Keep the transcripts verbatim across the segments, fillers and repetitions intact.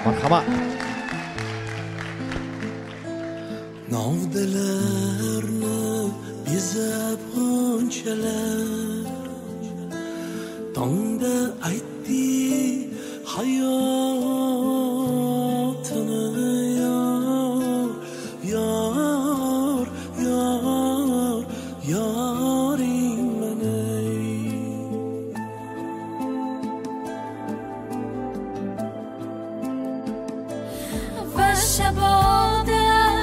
Marhamat. Novdalarni bezab g'unchalar tongda aytdi hayotini yor yor yor yoring meni va shaboda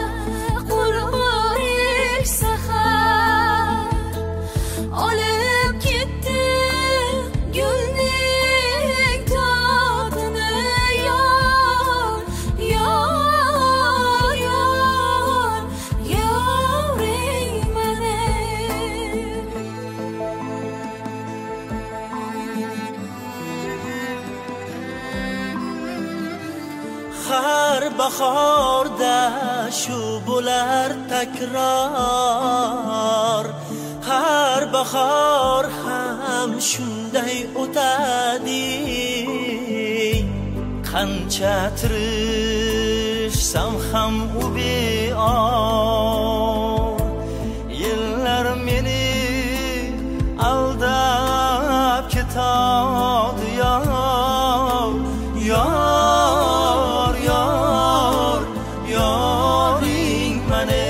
qur'orik sahar olib ketdi gulning totini yor yor yor yoring meni har bahorda shu bo'lar takror har bahor ham shunday o'tadi qancha tirishsam ham u beor yillar meni aldab ketadi yor yor yor yoring meni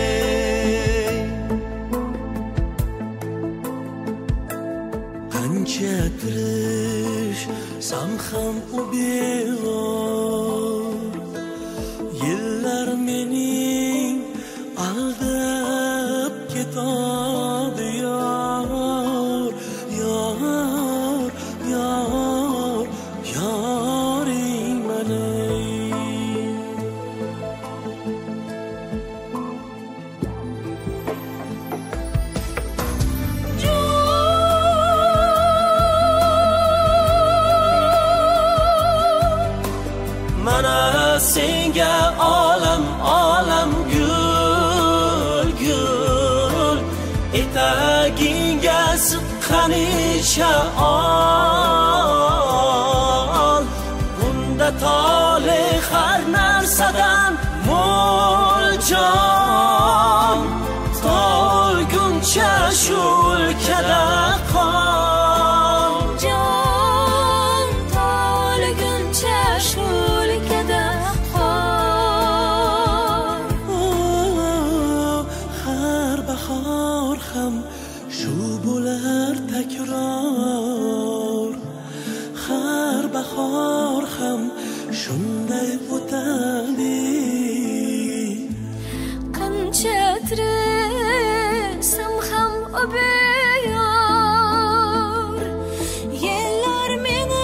qancha tirishsam ham u beg'or yillar mening aldab ketadi yor yor yor yoring meni mana senga olam olam gul gul etagingga siqqanicha ol bunda tole har narsadan mo'l jon tolguncha shu o'lkada qol jon tolguncha shu o'lkada qol har bahor ham shu bo'lar takror har bahor ham shunday o'tadi qancha tirishsam ham u beyor yillar meni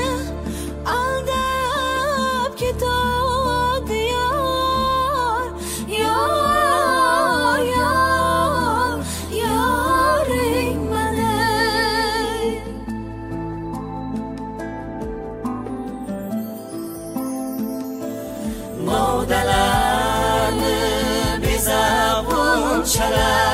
aldab ketadi yor yor yor yoring meni novdalarni bezab g'unchalar